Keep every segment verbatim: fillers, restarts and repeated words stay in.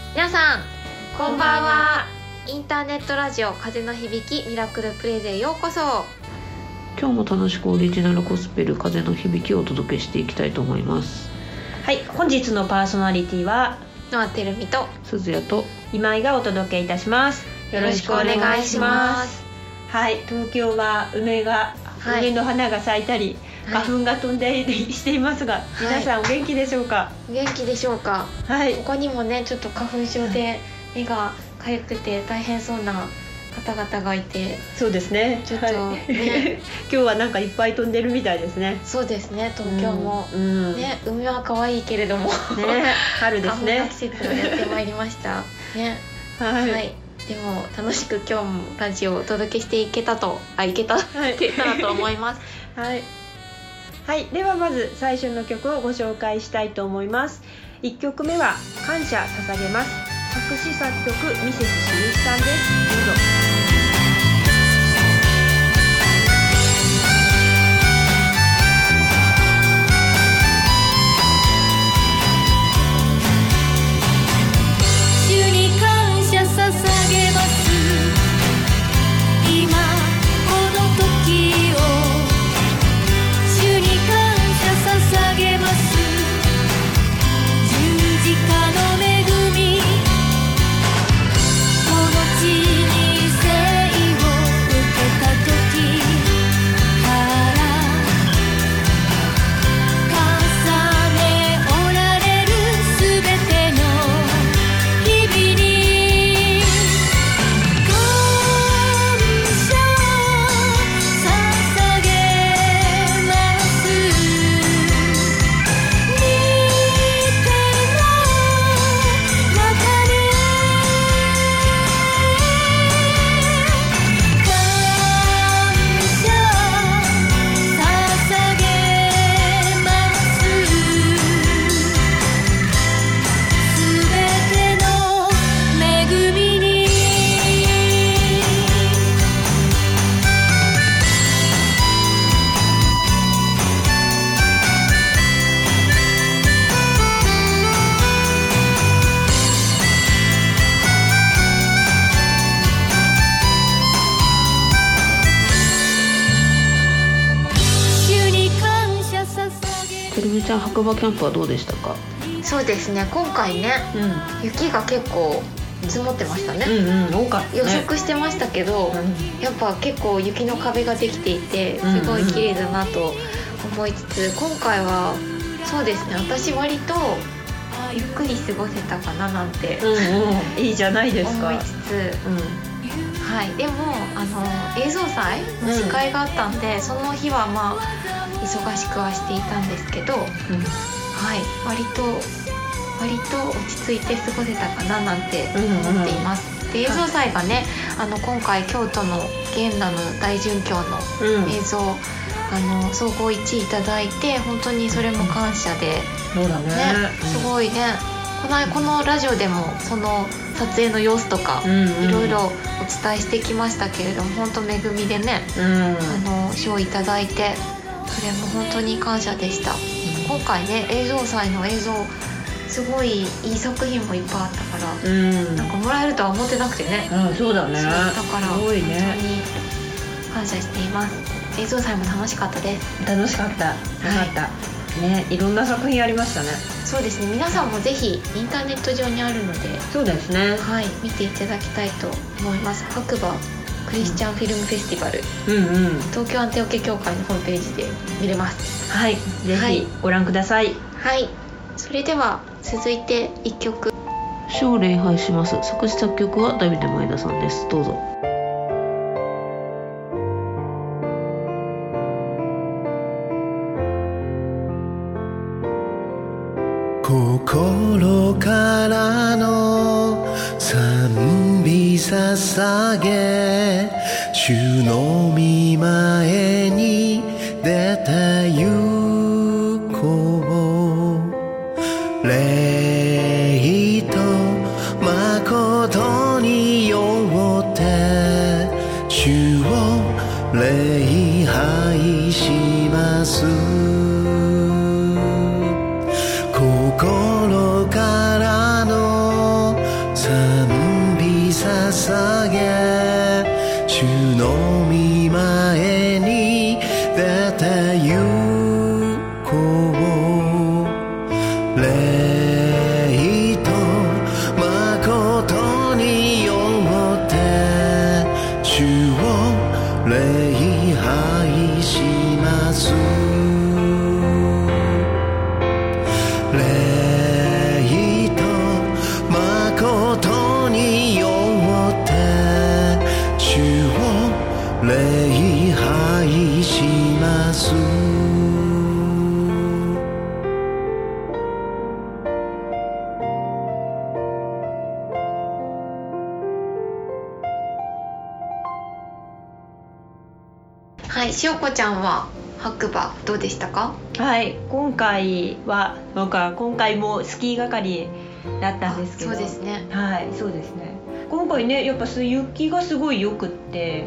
皆さんこんばんは。インターネットラジオ風の響きミラクルプレイゼへようこそ。 今日も楽しくオリジナルゴスペル風の響きをお届けしていきたいと思います。 はい、本日のパーソナリティはノアてるみと鈴谷と今井がお届けいたします。 よろしくお願いします。 はい、東京は梅が、はい、梅の花が咲いたり、はい、花粉が飛んでしていますが、皆さんお元気でしょうか？ 元気でしょうか？はい、ここにもねちょっと花粉症で目が痒くて大変そうな方々がいて、 そうですね、ちょっとね、はい、今日はなんかいっぱい飛んでるみたいですね。 そうですね、東京も、うん、ね、梅は可愛いけれども、ね、 春ですね。 花粉の季節がやってまいりましたね。はい、はい、でも楽しく今日もラジオをお届けしていけたとあいけた、はい、いけたらと思いますはい、はい、ではまず最初の曲をご紹介したいと思います。いっきょくめは感謝捧げます。作詞作曲ミセスしみしさんです。どうぞ。 ちゃん白馬キャンプはどうでしたか？ そうですね、今回ね、うん、雪が結構積もってましたね。 うんうん、多かったね。 予測してましたけど、うん、やっぱ結構雪の壁ができていてすごい綺麗だなと思いつつ、うんうん、今回はそうですね、私割とゆっくり過ごせたかななんて、 うんうん、いいじゃないですか思いつつ、うん、はい、でもあの映像祭の司会があったんで、うん、その日はまあ忙しくはしていたんですけど、うん、はい、割と割と落ち着いて過ごせたかななんて思っています、うんうん、で映像祭がね、あの今回京都の元羅の大殉教の映像、うん、あの総合いちいいただいて本当にそれも感謝で、 そうだね、ね、 すごいね、この、このラジオでもその撮影の様子とか、うんうん、いろいろお伝えしてきましたけれども、本当恵みでね、うん、あの賞をいただいてそれも本当に感謝でした、うん、今回ね映像祭の映像すごいいい作品もいっぱいあったから、うん、なんかもらえるとは思ってなくてね、 うん、そうだね、 そうだからすごいね、 本当に感謝しています。映像祭も楽しかったです。 楽しかった、よかった、はい、ね、いろんな作品ありましたね。 そうですね、皆さんもぜひインターネット上にあるので、 そうですね、 はい、見ていただきたいと思います。白馬クリスチャンフィルムフェスティバル、うんうん、東京アンテオケ協会のホームページで見れます。 はい、ぜひご覧ください。 はい、それでは続いていっきょく賞を礼拝します。作詞作曲はダビデ前田さんです。どうぞ。 心からの賛美捧げ、主の御前に出て行こう。礼と誠によって主を礼拝します。心からのはい、しおこちゃんは白馬どうでしたか？ はい、今回はなんか今回もスキー係だったんですけど、 そうですね。 はい、そうですね。今回ね、やっぱ雪がすごいよくって、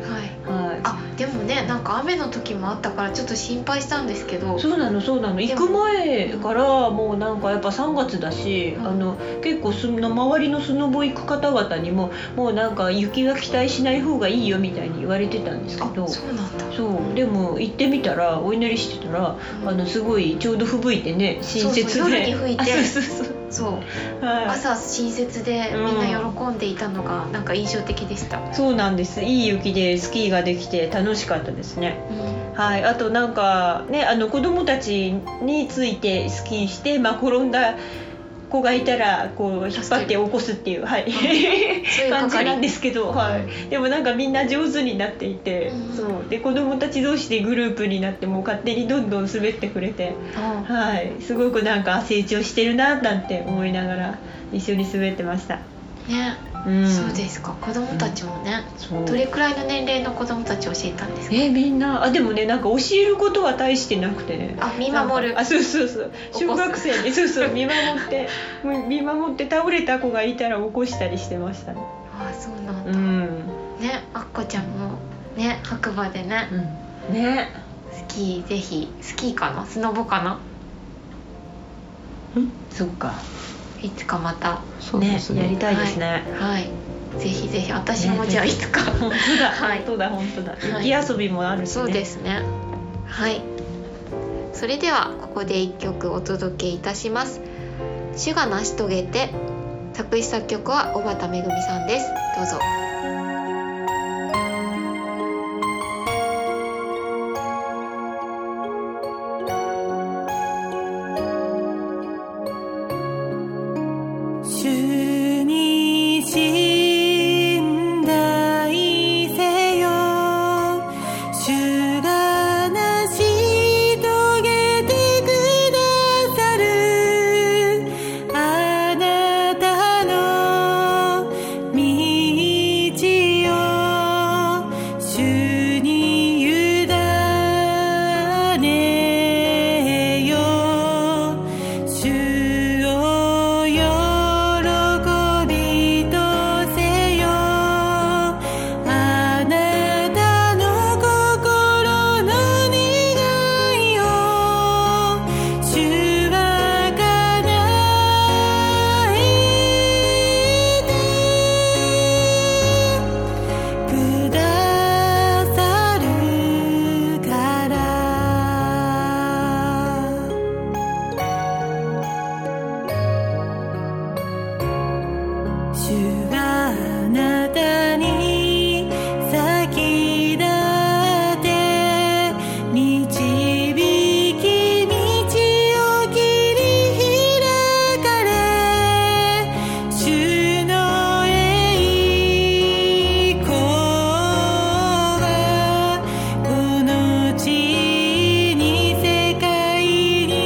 はい、 はい、 あ、でもね、なんか雨の時もあったからちょっと心配したんですけど。 そうなのそうなの、行く前からもうなんかやっぱさんがつだし、 うん、 あの結構その周りのスノボ行く方々にももうなんか雪が期待しない方がいいよみたいに言われてたんですけど、 そうなんだ。 そうでも行ってみたら、お祈りしてたら、うん、あのすごいちょうど吹雪いてね、親切で、 そうそう、夜に吹いて、 そうそうそうそう、 はい、 朝親切でみんな喜んでいたのがなんか印象的でした、 うん、そうなんです。いい雪でスキーができて楽しかったですね、うん、はい。あとなんかね、あの子供たちについてスキーして、まあ、転んだ子がいたらこう引っ張って起こすっていう、はい、うん、そういう感じなんですけど、はい、でもなんかみんな上手になっていて、うん、そうで子供たち同士でグループになってもう勝手にどんどん滑ってくれて、うん、はい、すごくなんか成長してるななんて思いながら一緒に滑ってましたね。うん、そうですか。子供たちもね、うん、どれくらいの年齢の子供たち教えたんですか？ えー、みんな、あ、でもね、なんか教えることは大してなくてね、 あ、見守る、 あ、そうそうそう、小学生にそうそう見守って見守って倒れた子がいたら起こしたりしてましたね。 あ、そうなんだ、うん、ね、あっこちゃんもね、白馬でね、 うん、ね、 スキーぜひ、スキーかな、スノボかな、 ん、そっか、 いつかまたそうですね、やりたいですね。 はい、はい、ぜひぜひ、私もじゃあいつか、ね、 本当だ、はい、本当だ本当だ、雪遊びもあるしね。 そうですね。はい。それではここでいっきょくお届けいたします。主が成し遂げて、作詞作曲は小畑めぐみさんです。どうぞ。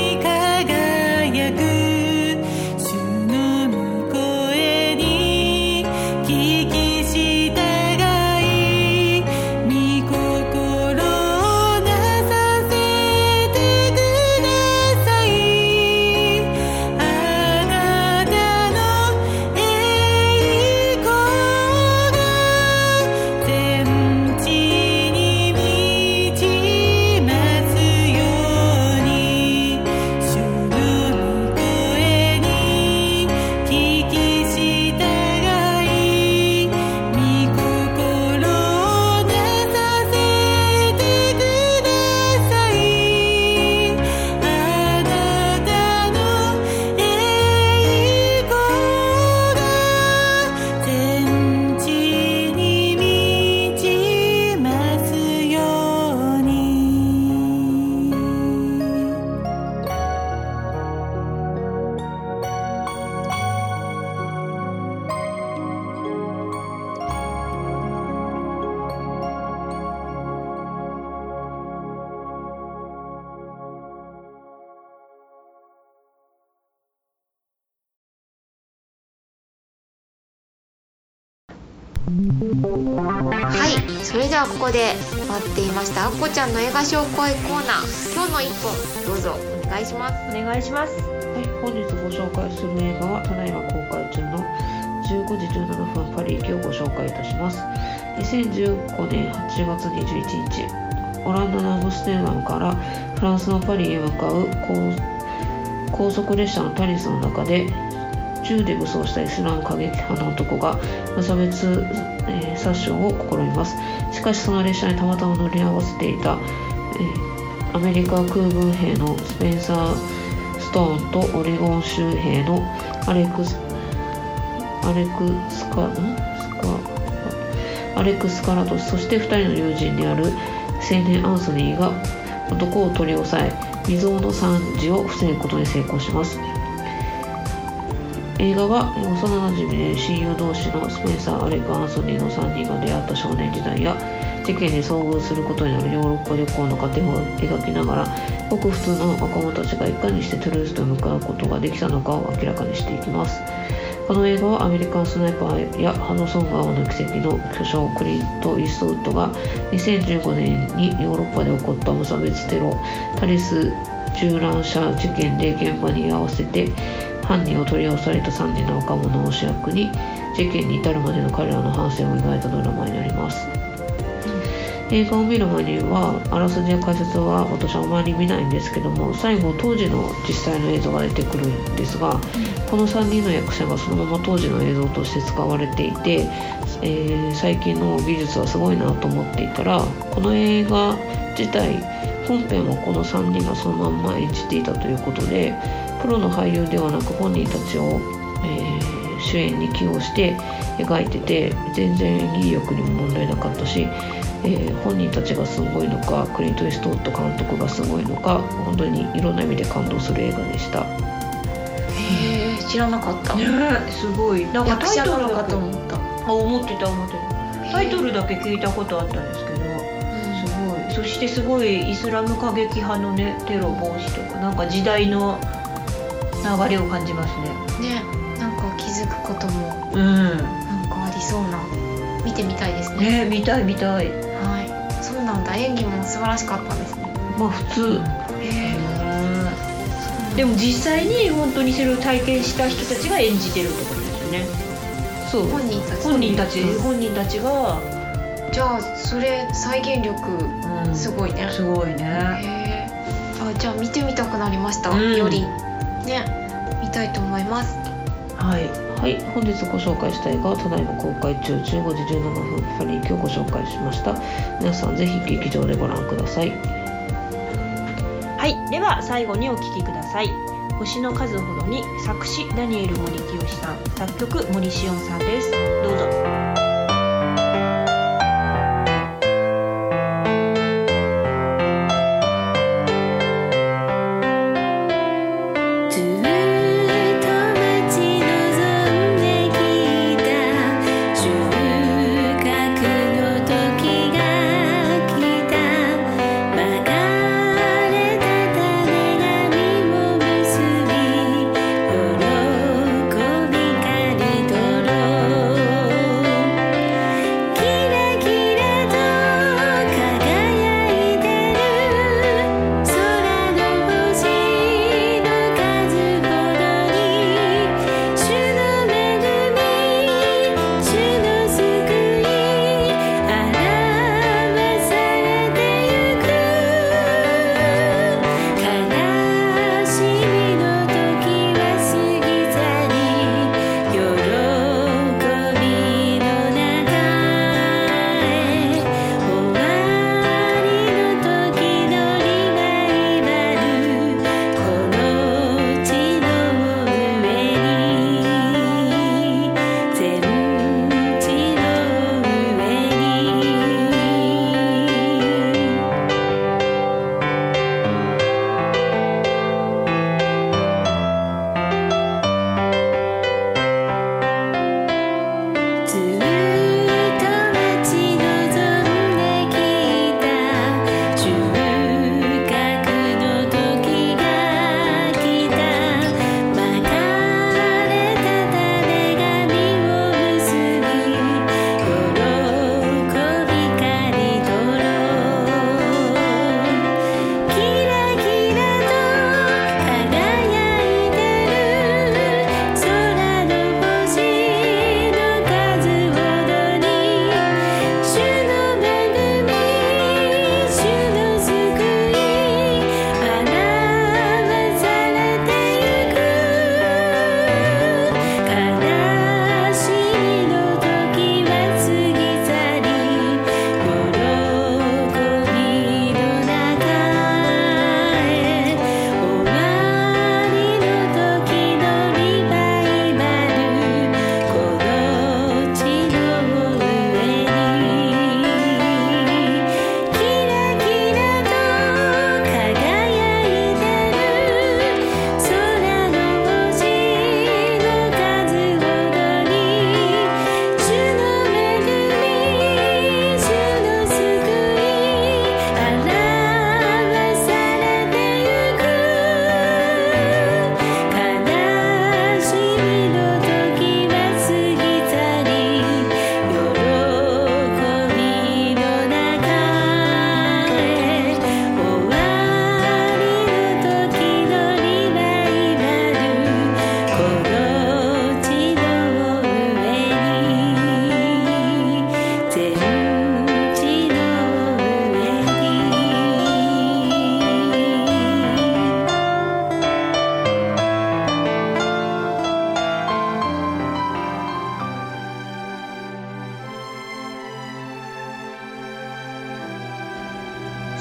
主の御声にはい、それではここで待っていましたあっこちゃんの映画紹介コーナー、今日の一本どうぞお願いします。 お願いします。 はい、本日ご紹介する映画はただいま公開中のじゅうごじじゅうななふんパリ行きをご紹介いたします。にせんじゅうごねんはちがつにじゅういちにち、オランダのアムステルダムからフランスのパリへ向かう 高, 高速列車のタリスの中で銃で武装したイスラム過激派の男が無差別、えー、殺傷を試みます。しかしその列車にたまたま乗り合わせていた、えー、アメリカ空軍兵のスペンサー・ストーンとオレゴン州兵のアレクスアレクスカんスカアレクスカラトス、そしてふたりの友人である青年アンソニーが男を取り押さえ未曾有の惨事を防ぐことに成功します。映画は幼なじみで親友同士のスペンサー・アレク・アンソニーのさんにんが出会った少年時代や事件に遭遇することになるヨーロッパ旅行の過程を描きながら、ごく普通の若者たちがいかにしてトゥルースと向かうことができたのかを明らかにしていきます。この映画はアメリカンスナイパーやハドソン川の奇跡の巨匠クリント・イーストウッドがにせんじゅうごねんにヨーロッパで起こった無差別テロタリス銃乱射事件で現場に居合わせて犯人を取り押さえたさんにんの若者を主役に事件に至るまでの彼らの反省を描いたドラマになります。映画を見る前にはあらすじや解説は私はあまり見ないんですけども、最後当時の実際の映像が出てくるんですが、このさんにんの役者がそのまま当時の映像として使われていて、えー、最近の技術はすごいなと思っていたら、この映画自体本編もこのさんにんがそのまんま演じていたということで、プロの俳優ではなく本人たちを、えー、主演に起用して描いてて、全然演技力にも問題なかったし、えー、本人たちがすごいのかクリント・イーストウッド監督がすごいのか、本当にいろんな意味で感動する映画でした。 へー、知らなかった、 ね、すごいなんかタイトルかと思った。あ、思ってた思ってた。タイトルだけ聞いたことあったんですけど、うん、すごい。そしてすごいイスラム過激派のねテロ防止とか、なんか時代の流れを感じますね。 ね、なんか気づくことも、 うん、 なんかありそうな、見てみたいですね。 ね、見たい見たい。 はい、そうなんだ。演技も素晴らしかったですね。 まあ普通。 へー、でも実際に本当にそれを体験した人たちが演じてるってことですよね。 そう。 本人たち。 本人たち、本人たちが。 じゃあそれ再現力、うん、すごいね。 すごいね。 へー、あ、じゃあ見てみたくなりました。うん、よりね、見たいと思います。 はい。 はい、本日ご紹介した映画はただいま公開中じゅうごじじゅうななふんパリ行きをご紹介しました。皆さんぜひ劇場でご覧ください。 はい、では最後にお聴きください。星の数ほどに、作詞ダニエル森清さん、作曲森詩音さんです。どうぞ。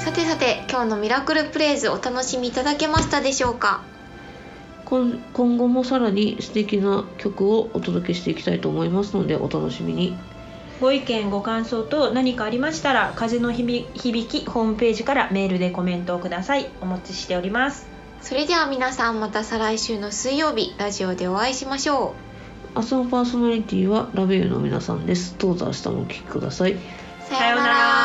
さてさて、今日のミラクルプレイズお楽しみいただけましたでしょうか。 今今後もさらに素敵な曲をお届けしていきたいと思いますので、お楽しみに。 ご意見ご感想と何かありましたら、風の響きホームページからメールでコメントをください。お待ちしております。 それでは皆さん、また再来週の水曜日ラジオでお会いしましょ明日のパーソナリティはラベルの皆さんです。どうぞ明日もお聴きください。 う。さようなら。